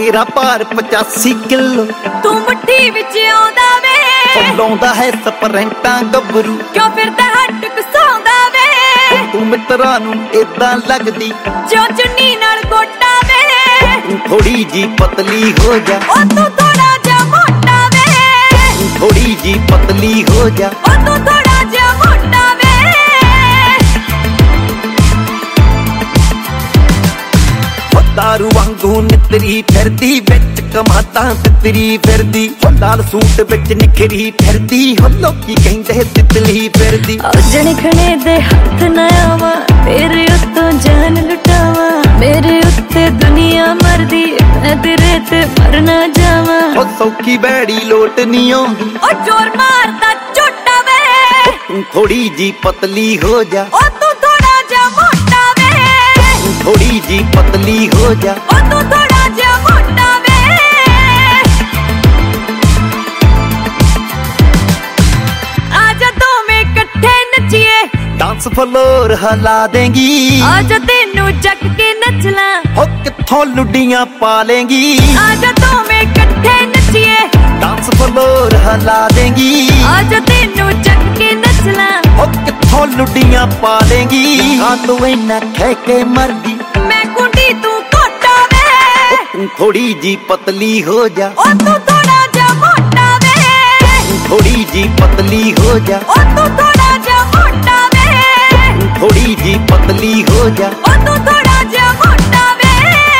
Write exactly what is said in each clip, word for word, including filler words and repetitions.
तेरा भार पचासी किलो तू मुट्ठी विच आउंदा वे लाउंदा है स्परेंटां गबरू क्यों फिरदा हट घसाउंदा वे तू मित्रा नूं इदां लगदी जो चुन्नी नाल गोटा वे तू थोड़ी जी पतली हो जा ओ तू थोड़ा जा मोटा वे तू थोड़ी जी पतली हो जा ओ तू थोड़ा जा मोटा वे दारू वांगू नितरी फिरदी विच कमातां तितरी फिरदी लाल सूट विच निखरी फिरदी हो लोकी कहंदे तितली फिरदी जने खने दे हथ ना आवा तेरे उत्तों जान लुटावा मेरे उत्ते दुनिया मरदी मैं तेरे ते मर ना जावा ओ सौखी बैड़ी लोट नहीं आउंदी ओ जोर मारदा झोटा वे तू थोड़ी जी पतली हो जा ओ तू थोड़ा जा मोटा वे थोड़ी जी पतली हो जा ओ तू थोड़ा जा मोटा वे आजा दोवें इकट्ठे नचिए डांस फ्लोर हिला देंगी आजा तेनू जग के नचला हो कित्थों लुडियां पालेंगी आजा दोवें इकट्ठे नचिए डांस फ्लोर हिला देंगी आजा तेनू जग के नचला हो कित्थों लुडियां पालेंगी हाँ तू इन्ना कह के मरदी मैं कुंडी तू कोटा वे तू थोड़ी जी पतली हो जा ओ तू थोड़ा जा मोटा वे तू थोड़ी जी पतली हो जा ओ तू थोड़ा जा मोटा वे तू थोड़ी जी पतली हो जा ओ तू थोड़ा जा मोटा वे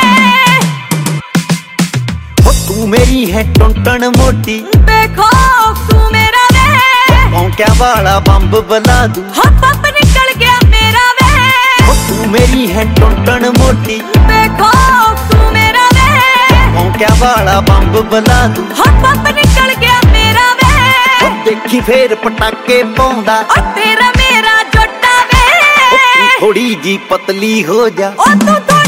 हो तू मेरी है टुनटन मोटी बेखौफ तू मेरा वे भौंक्या वाला बंब बला दूं हो पप निकल गया मेरा वे हो तू मेरी है टुनटन मोटी बेखौफ तू मेरा वे भौंक्या वाला बंब बला दूं हो पप निकल गया मेरा वे हो देखी फेर पटाके पाउंदा ओ तेरा मेरा जोटा वे थोड़ी जी पतली हो जा ओ तू